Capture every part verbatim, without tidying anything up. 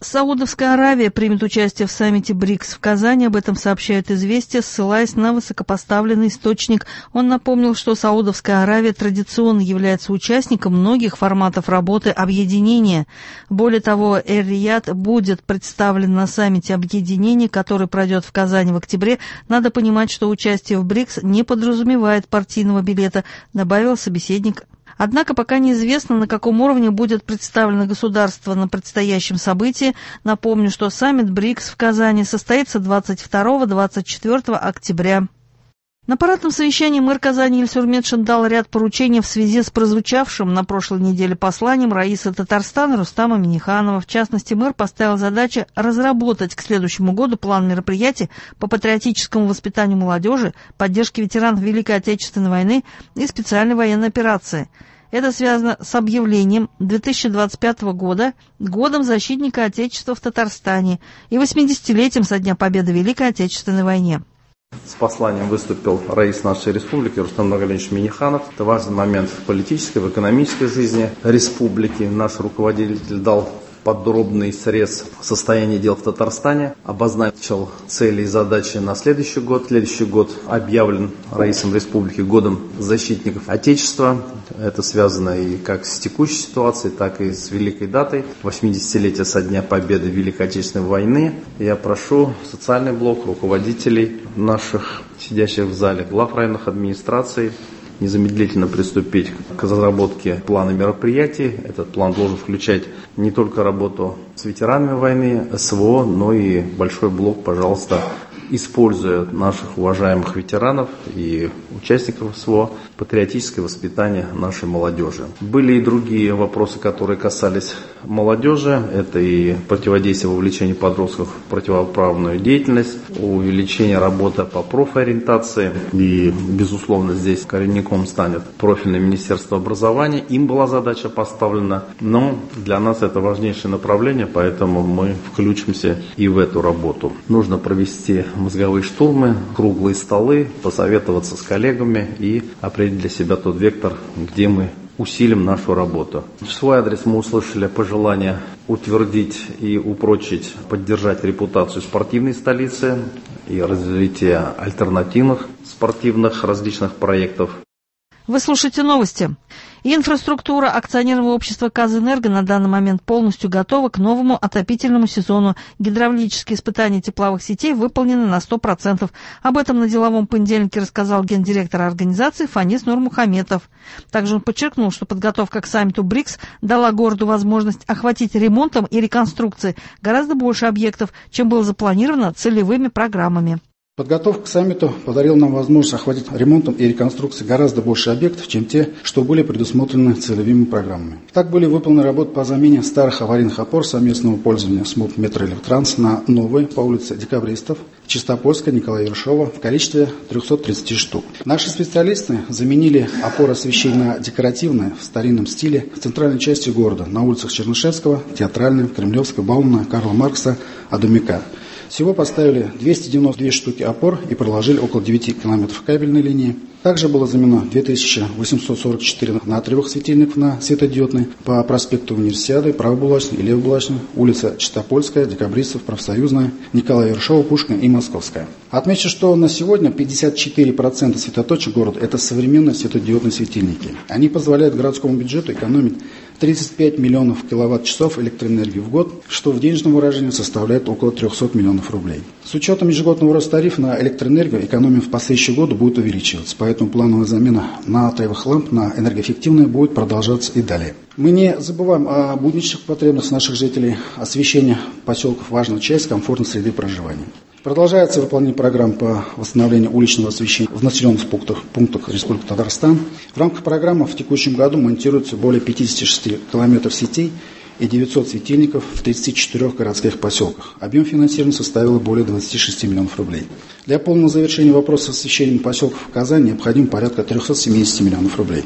Саудовская Аравия примет участие в саммите БРИКС в Казани. Об этом сообщают «Известия», ссылаясь на высокопоставленный источник. Он напомнил, что Саудовская Аравия традиционно является участником многих форматов работы объединения. Более того, Эр-Рияд будет представлен на саммите объединения, который пройдет в Казани в октябре. Надо понимать, что участие в БРИКС не подразумевает партийного билета, добавил собеседник. Однако пока неизвестно, на каком уровне будет представлено государство на предстоящем событии. Напомню, что саммит БРИКС в Казани состоится двадцать второго — двадцать четвёртого октября. На парадном совещании мэр Казани Ильсур Метшин дал ряд поручений в связи с прозвучавшим на прошлой неделе посланием раиса Татарстана Рустама Минниханова. В частности, мэр поставил задачу разработать к следующему году план мероприятий по патриотическому воспитанию молодежи, поддержке ветеранов Великой Отечественной войны и специальной военной операции. Это связано с объявлением две тысячи двадцать пятого года годом защитника Отечества в Татарстане и восьмидесятилетием со дня победы в Великой Отечественной войне. С посланием выступил раис нашей республики Рустам Нургалиевич Минниханов. Это важный момент в политической, в экономической жизни республики. Наш руководитель дал подробный срез состояния дел в Татарстане, обозначил цели и задачи на следующий год. Следующий год объявлен раисом республики годом защитников Отечества. Это связано и как с текущей ситуацией, так и с великой датой восьмидесятилетия со дня победы в Великой Отечественной войны. Я прошу социальный блок, руководителей наших, сидящих в зале, глав районных администраций, незамедлительно приступить к разработке плана мероприятий. Этот план должен включать не только работу с ветеранами войны, СВО, но и большой блок, пожалуйста, используя наших уважаемых ветеранов и участников СВО, патриотическое воспитание нашей молодежи. Были и другие вопросы, которые касались молодежи. Это и противодействие вовлечения подростков в противоправную деятельность, увеличение работы по профориентации. И, безусловно, здесь коренником станет профильное Министерство образования. Им была задача поставлена, но для нас это важнейшее направление, поэтому мы включимся и в эту работу. Нужно провести мозговые штурмы, круглые столы, посоветоваться с коллегами и определить для себя тот вектор, где мы усилим нашу работу. В свой адрес мы услышали пожелание утвердить и упрочить, поддержать репутацию спортивной столицы и развитие альтернативных спортивных различных проектов. Вы слушаете новости. Инфраструктура акционерного общества «Казэнерго» на данный момент полностью готова к новому отопительному сезону. Гидравлические испытания тепловых сетей выполнены на сто процентов. Об этом на деловом понедельнике рассказал гендиректор организации Фанис Нурмухаметов. Также он подчеркнул, что подготовка к саммиту БРИКС дала городу возможность охватить ремонтом и реконструкцией гораздо больше объектов, чем было запланировано целевыми программами. Подготовка к саммиту подарила нам возможность охватить ремонтом и реконструкцией гораздо больше объектов, чем те, что были предусмотрены целевыми программами. Так были выполнены работы по замене старых аварийных опор совместного пользования СМУП «Метроэлектротранс» на новые по улице Декабристов, Чистопольская, Николая Ершова в количестве трехсот тридцати штук. Наши специалисты заменили опоры освещения на декоративные в старинном стиле в центральной части города на улицах Чернышевского, Театральной, Кремлевской, Баумана, Карла Маркса, Адумяка. Всего поставили двести девяносто две штуки опор и проложили около девяти километров кабельной линии. Также было заменено две тысячи восемьсот сорок четыре натриевых светильников на светодиодные по проспекту Универсиады, Правобулачной и Левобулачной, улица Чистопольская, Декабристов, Профсоюзная, Николая Ершова, Пушкина и Московская. Отмечу, что на сегодня пятьдесят четыре процента светоточек города – это современные светодиодные светильники. Они позволяют городскому бюджету экономить тридцать пять миллионов киловатт-часов электроэнергии в год, что в денежном выражении составляет около трехсот миллионов рублей. С учетом ежегодного роста тарифа на электроэнергию экономия в последующие годы будет увеличиваться, поэтому плановая замена натриевых ламп на энергоэффективные будет продолжаться и далее. Мы не забываем о будничных потребностях наших жителей. Освещение поселков – важная часть комфортной среды проживания. Продолжается выполнение программ по восстановлению уличного освещения в населенных пунктах, пунктах Республики Татарстан. В рамках программы в текущем году монтируется более пятидесяти шести километров сетей и девятьсот светильников в тридцати четырёх городских поселках. Объем финансирования составил более двадцати шести миллионов рублей. Для полного завершения вопроса освещения поселков в Казани необходимо порядка трехсот семидесяти миллионов рублей.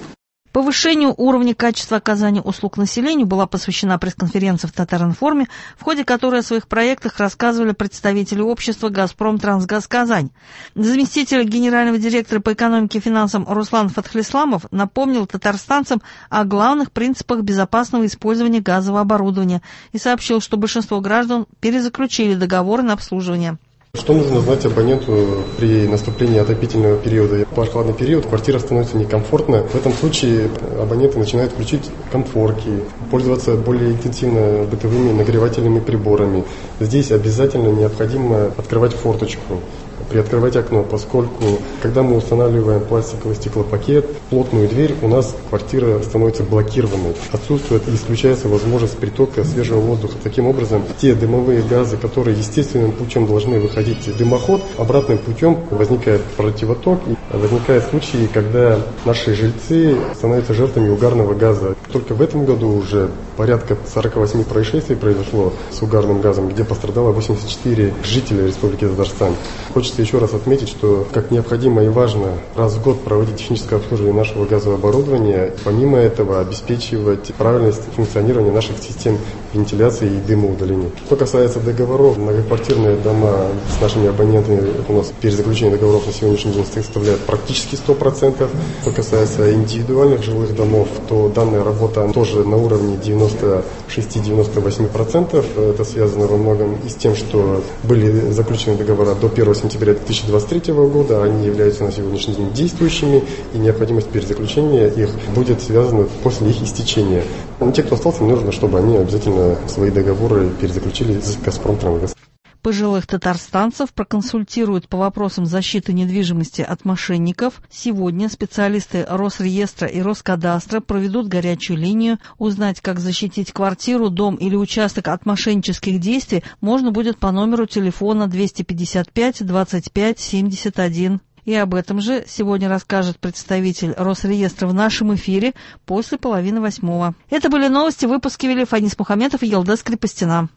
Повышению уровня качества оказания услуг населению была посвящена пресс-конференция в Татаринформе, в ходе которой о своих проектах рассказывали представители общества «Газпром-Трансгаз Казань». Заместитель генерального директора по экономике и финансам Руслан Фатхлисламов напомнил татарстанцам о главных принципах безопасного использования газового оборудования и сообщил, что большинство граждан перезаключили договоры на обслуживание. Что нужно знать абоненту при наступлении отопительного периода? В прохладный период квартира становится некомфортна. В этом случае абоненты начинают включить комфорки, пользоваться более интенсивно бытовыми нагревательными приборами. Здесь обязательно необходимо открывать форточку, приоткрывать окно, поскольку, когда мы устанавливаем пластиковый стеклопакет, плотную дверь, у нас квартира становится блокированной. Отсутствует и исключается возможность притока свежего воздуха. Таким образом, те дымовые газы, которые естественным путем должны выходить в дымоход, обратным путем возникает противоток. И возникают случаи, когда наши жильцы становятся жертвами угарного газа. Только в этом году уже порядка сорок восемь происшествий произошло с угарным газом, где пострадало восемьдесят четыре жителя Республики Татарстан. Хочется еще раз отметить, что как необходимо и важно раз в год проводить техническое обслуживание нашего газового оборудования, помимо этого обеспечивать правильность функционирования наших систем вентиляции и дымоудаления. Что касается договоров, многоквартирные дома с нашими абонентами, у нас перезаключение договоров на сегодняшний день составляет практически сто процентов. Что касается индивидуальных жилых домов, то данная работа тоже на уровне девяносто шесть - девяносто восемь процентов. Это связано во многом и с тем, что были заключены договора до первого сентября две тысячи двадцать третьего года, они являются на сегодняшний день действующими, и необходимость перезаключения их будет связана после их истечения. Но те, кто остался, нужно, чтобы они обязательно свои договоры перезаключили с «Газпром-Трансгаз». Пожилых татарстанцев проконсультируют по вопросам защиты недвижимости от мошенников. Сегодня специалисты Росреестра и Роскадастра проведут горячую линию. Узнать, как защитить квартиру, дом или участок от мошеннических действий, можно будет по номеру телефона двести пятьдесят пять двадцать пять семьдесят один. И об этом же сегодня расскажет представитель Росреестра в нашем эфире после половины восьмого. Это были новости, выпуски вели Фанис Мухаметов и Елдес Крепостина.